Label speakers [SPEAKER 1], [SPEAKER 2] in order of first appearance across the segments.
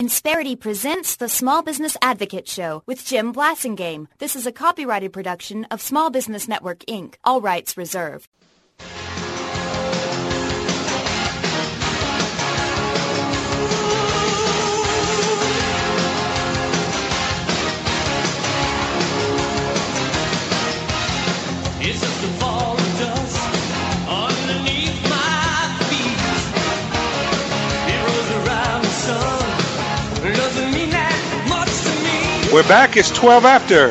[SPEAKER 1] Insperity presents the Small Business Advocate Show with Jim Blasingame. This is a copyrighted production of Small Business Network, Inc. All rights reserved.
[SPEAKER 2] It's just a fall of dust underneath my feet. It rolls around the sun. It doesn't mean that much to me.
[SPEAKER 3] We're back. It's 12 after.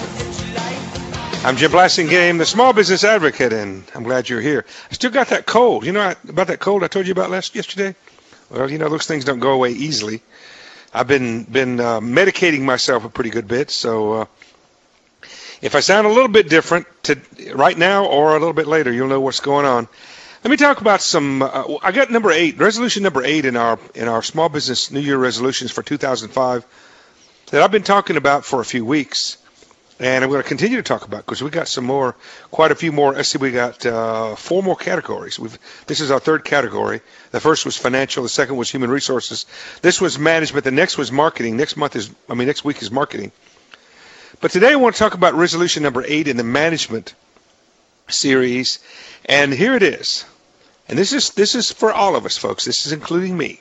[SPEAKER 3] I'm Jim Blasingame, the Small Business Advocate, and I'm glad you're here. I still got that cold. You know about that cold I told you about yesterday? Well, you know, those things don't go away easily. I've been medicating myself a pretty good bit, so if I sound a little bit different right now or a little bit later, you'll know what's going on. Let me talk about some. I got resolution number 8 in our Small Business New Year resolutions for 2005 that I've been talking about for a few weeks, and I'm going to continue to talk about because we got quite a few more. Let's see, we got 4 more categories. This is our 3rd category. The first was financial. The second was human resources. This was management. The next was marketing. Next week is marketing. But today I want to talk about resolution number 8 in the management series, and here it is. And this is for all of us, folks. This is including me.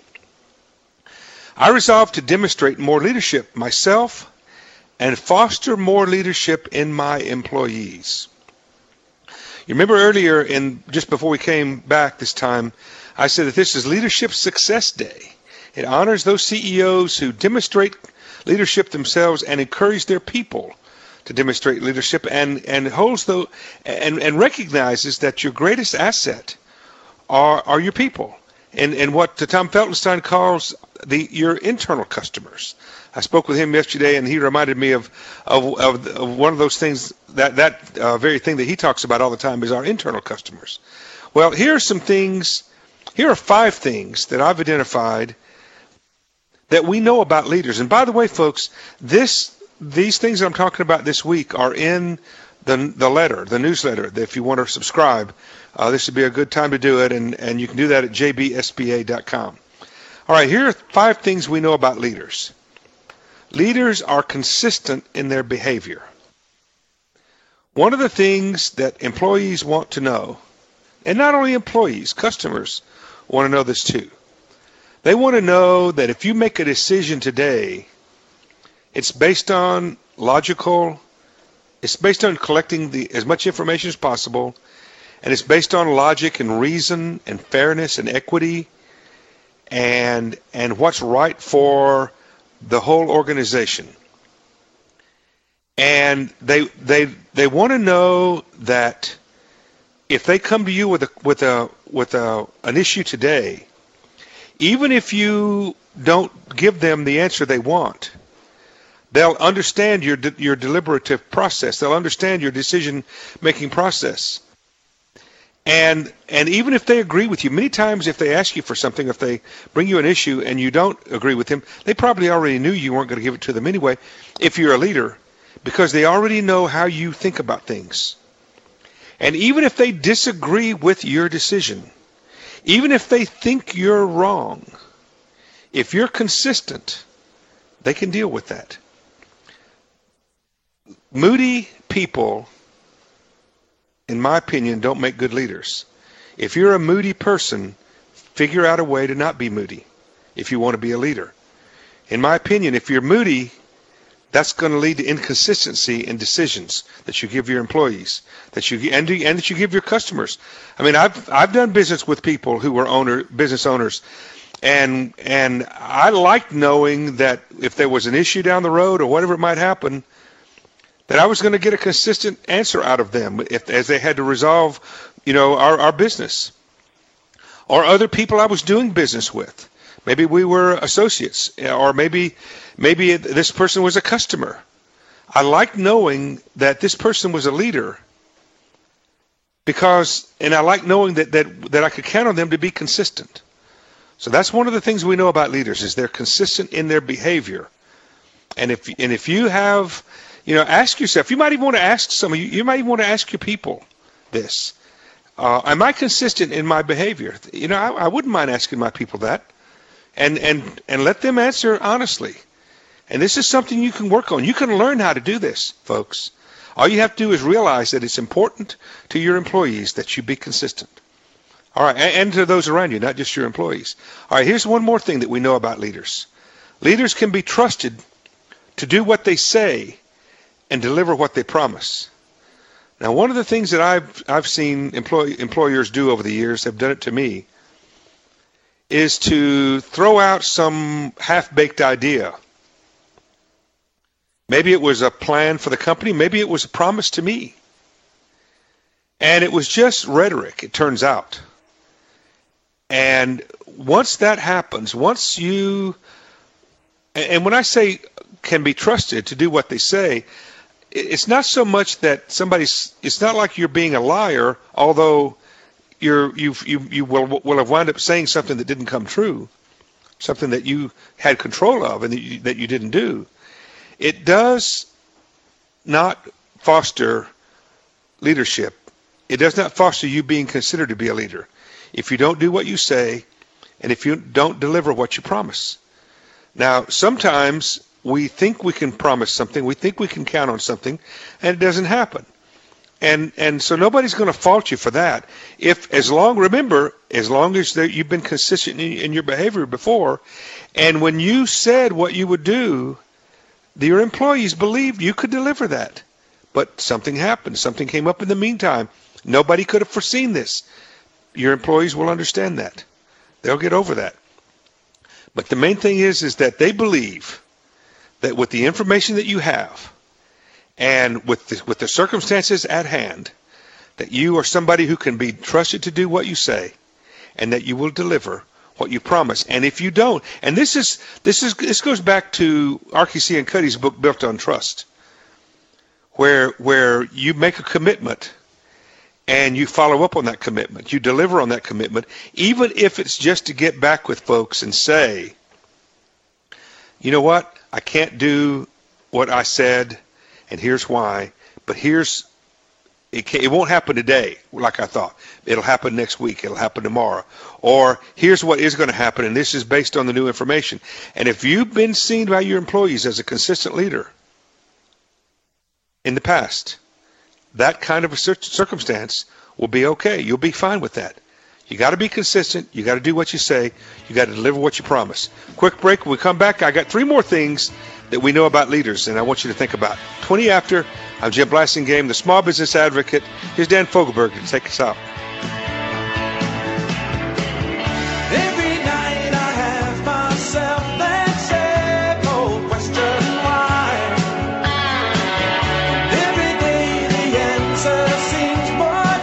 [SPEAKER 3] I resolve to demonstrate more leadership myself and foster more leadership in my employees. You remember earlier, just before we came back this time, I said that this is Leadership Success Day. It honors those CEOs who demonstrate leadership themselves and encourage their people to demonstrate leadership, and recognizes that your greatest asset are your people, and what Tom Feltenstein calls your internal customers. I spoke with him yesterday, and he reminded me of one of those things that very thing that he talks about all the time is our internal customers. Well, here are 5 things that I've identified that we know about leaders. And by the way, folks, these things that I'm talking about this week are in the newsletter. If you want to subscribe, this would be a good time to do it, and you can do that at jbsba.com. All right, here are 5 things we know about leaders. Leaders are consistent in their behavior. One of the things that employees want to know, and not only employees, customers want to know this too. They want to know that if you make a decision today, it's based on it's based on collecting as much information as possible, and it's based on logic and reason and fairness and equity and what's right for the whole organization. And they want to know that if they come to you with an issue today, even if you don't give them the answer they want, they'll understand your deliberative process. They'll understand your decision-making process. And even if they agree with you, many times if they ask you for something, if they bring you an issue and you don't agree with them, they probably already knew you weren't going to give it to them anyway, if you're a leader, because they already know how you think about things. And even if they disagree with your decision, even if they think you're wrong, if you're consistent, they can deal with that. Moody people, in my opinion, don't make good leaders. If you're a moody person, figure out a way to not be moody if you want to be a leader. In my opinion, if you're moody, that's going to lead to inconsistency in decisions that you give your employees, that you give your customers. I mean, I've done business with people who were business owners, and I liked knowing that if there was an issue down the road or whatever it might happen, that I was going to get a consistent answer out of them as they had to resolve, our business, or other people I was doing business with. Maybe we were associates, or maybe this person was a customer. I liked knowing that this person was a leader and I liked knowing that I could count on them to be consistent. So that's one of the things we know about leaders is they're consistent in their behavior. And if you have, ask yourself, you might even want to ask you might even want to ask your people this. Am I consistent in my behavior? I wouldn't mind asking my people that. and let them answer honestly. And this is something you can work on. You can learn how to do this, folks. All you have to do is realize that it's important to your employees that you be consistent. All right, and to those around you, not just your employees. All right, here's one more thing that we know about leaders. Leaders can be trusted to do what they say and deliver what they promise. Now, one of the things that I've seen employers do over the years, have done it to me, is to throw out some half-baked idea. Maybe it was a plan for the company. Maybe it was a promise to me. And it was just rhetoric, it turns out. And once that happens, once you, and when I say can be trusted to do what they say, it's not so much that it's not like you're being a liar, although you will have wound up saying something that didn't come true, something that you had control of and that you didn't do. It does not foster leadership. It does not foster you being considered to be a leader if you don't do what you say and if you don't deliver what you promise. Now, sometimes we think we can promise something, we think we can count on something, and it doesn't happen. And so nobody's going to fault you for that. Remember, as long as you've been consistent in your behavior before, and when you said what you would do, your employees believed you could deliver that. But something happened. Something came up in the meantime. Nobody could have foreseen this. Your employees will understand that. They'll get over that. But the main thing is that they believe that with the information that you have and with the circumstances at hand, that you are somebody who can be trusted to do what you say and that you will deliver what you promise. And if you don't, and this goes back to RKC and Cuddy's book, Built on Trust, where you make a commitment and you follow up on that commitment. You deliver on that commitment, even if it's just to get back with folks and say, you know what, I can't do what I said, and here's why, but it won't happen today like I thought. It'll happen next week. It'll happen tomorrow. Or here's what is going to happen, and this is based on the new information. And if you've been seen by your employees as a consistent leader in the past, that kind of a circumstance will be okay. You'll be fine with that. You got to be consistent. You got to do what you say. You got to deliver what you promise. Quick break. When we come back, I got 3 more things that we know about leaders, and I want you to think about. 20 after. I'm Jim Blasingame, the Small Business Advocate. Here's Dan Fogelberg to take us out.
[SPEAKER 2] Every night I have myself that simple question why. Every day the answer seems more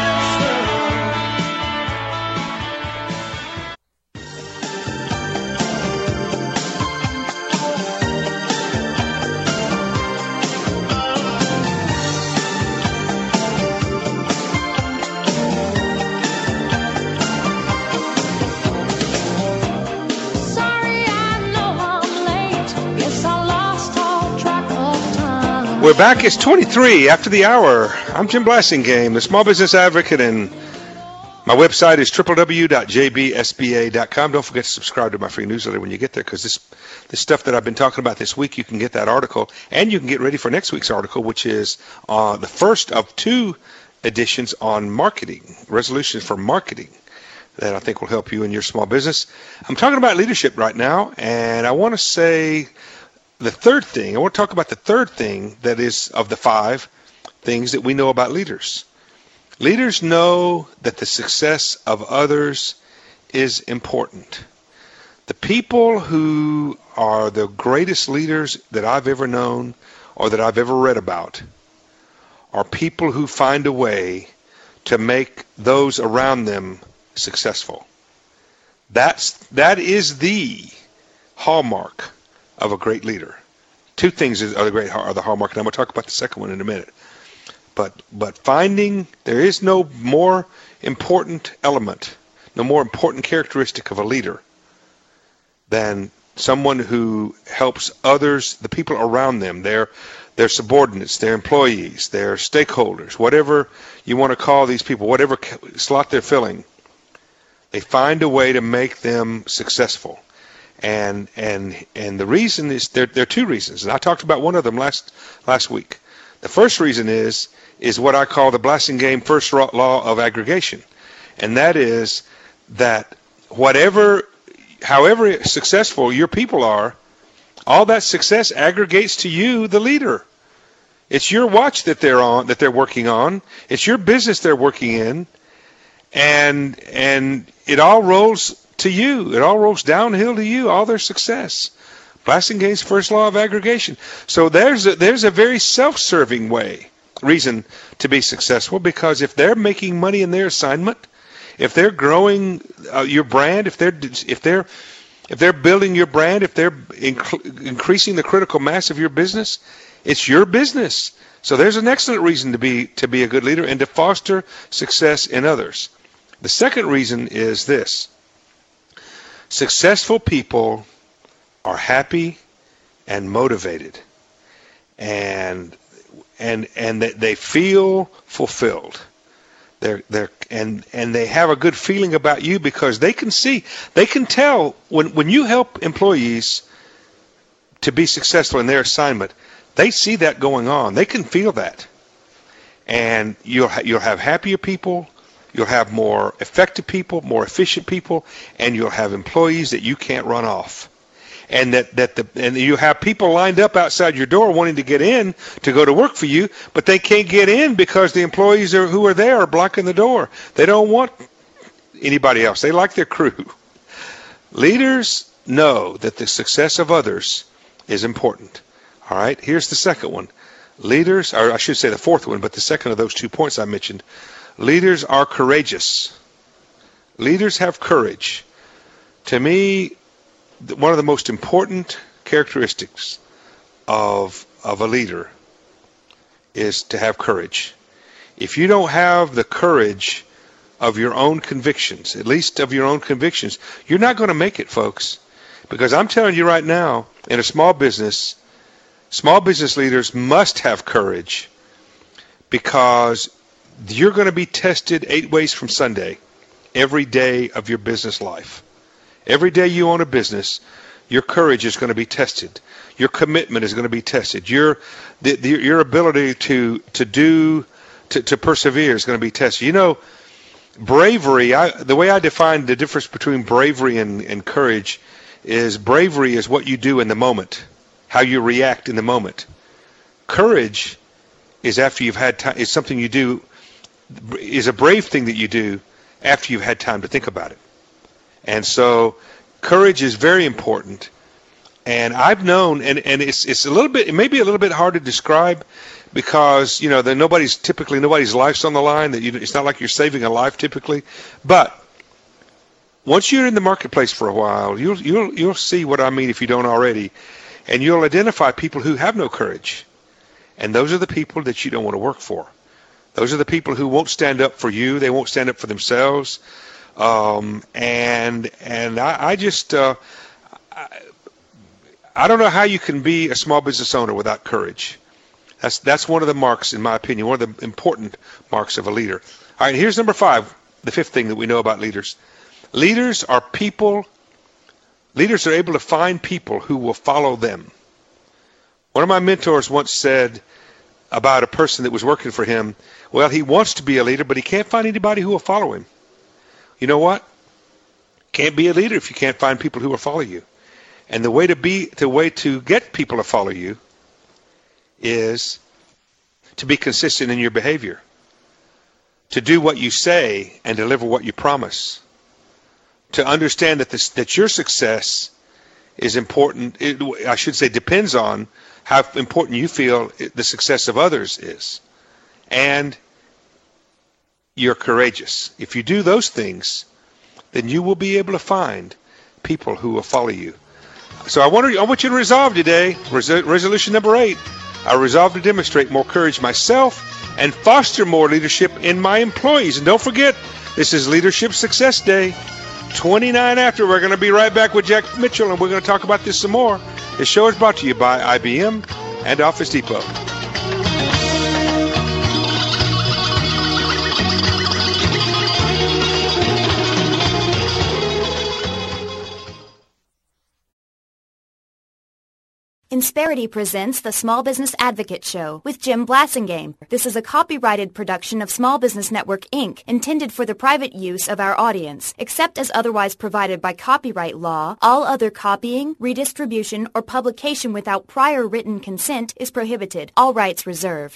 [SPEAKER 3] We're back. It's 23 after the hour. I'm Jim Blasingame, the Small Business Advocate, and my website is www.jbsba.com. Don't forget to subscribe to my free newsletter when you get there, because this stuff that I've been talking about this week, you can get that article, and you can get ready for next week's article, which is the first of 2 editions on marketing, resolutions for marketing, that I think will help you in your small business. I'm talking about leadership right now, and I want to say I want to talk about the third thing that is of the 5 things that we know about leaders. Leaders know that the success of others is important. The people who are the greatest leaders that I've ever known or that I've ever read about are people who find a way to make those around them successful. That is the hallmark of a great leader. 2 things are the hallmark, and I'm going to talk about the second one in a minute. But there is no more important element, no more important characteristic of a leader than someone who helps others, the people around them, their subordinates, their employees, their stakeholders, whatever you want to call these people, whatever slot they're filling. They find a way to make them successful. And the reason is there are two reasons, and I talked about one of them last week. The first reason is what I call the Blassingame first law of aggregation, and that is that however successful your people are, all that success aggregates to you, the leader. It's your watch that they're working on. It's your business they're working in, and it all rolls to you. It all rolls downhill to you, all their success. Blassingame's first law of aggregation. So there's a very self-serving reason to be successful, because if they're making money in their assignment, if they're growing your brand, if they're building your brand, if they're increasing the critical mass of your business, it's your business. So there's an excellent reason to be a good leader and to foster success in others. The second reason is this: successful people are happy and motivated, and they feel fulfilled. And they have a good feeling about you, because they can tell when you help employees to be successful in their assignment. They see that going on. They can feel that, and you'll have happier people. You'll have more effective people, more efficient people, and you'll have employees that you can't run off. And and you have people lined up outside your door wanting to get in to go to work for you, but they can't get in because the employees who are there are blocking the door. They don't want anybody else. They like their crew. Leaders know that the success of others is important. All right, here's the second one. Leaders, or I should say the fourth one, but the second of those 2 points I mentioned. Leaders are courageous. Leaders have courage. To me, one of the most important characteristics of a leader is to have courage. If you don't have the courage of your own convictions, at least of your own convictions, you're not going to make it, folks. Because I'm telling you right now, in a small business leaders must have courage, because you're going to be tested 8 ways from Sunday every day of your business life. Every day you own a business, your courage is going to be tested. Your commitment is going to be tested. Your ability to persevere is going to be tested. You know, bravery, the way I define the difference between bravery and courage is bravery is what you do in the moment, how you react in the moment. Courage is after you've had time, is something you do, is a brave thing that you do after you've had time to think about it. And so courage is very important. And I've known, and it's a little bit, it may be a little bit hard to describe, because, you know, nobody's life's on the line. It's not like you're saving a life typically. But once you're in the marketplace for a while, you'll see what I mean if you don't already. And you'll identify people who have no courage. And those are the people that you don't want to work for. Those are the people who won't stand up for you. They won't stand up for themselves. And I just I don't know how you can be a small business owner without courage. That's one of the marks, in my opinion, one of the important marks of a leader. All right, here's number 5, the fifth thing that we know about leaders. Leaders are able to find people who will follow them. One of my mentors once said about a person that was working for him, well, he wants to be a leader, but he can't find anybody who will follow him. You know what? Can't be a leader if you can't find people who will follow you. And the way to get people to follow you is to be consistent in your behavior, to do what you say and deliver what you promise, to understand that your success is important. I should say depends on how important you feel the success of others is, and you're courageous. If you do those things, then you will be able to find people who will follow you. So I want you to resolve today, resolution number 8. I resolve to demonstrate more courage myself and foster more leadership in my employees. And don't forget, this is Leadership Success Day. 29 after. We're going to be right back with Jack Mitchell, and we're going to talk about this some more. This show is brought to you by IBM and Office Depot.
[SPEAKER 1] Insperity presents the Small Business Advocate Show with Jim Blasingame. This is a copyrighted production of Small Business Network, Inc., intended for the private use of our audience. Except as otherwise provided by copyright law, all other copying, redistribution, or publication without prior written consent is prohibited. All rights reserved.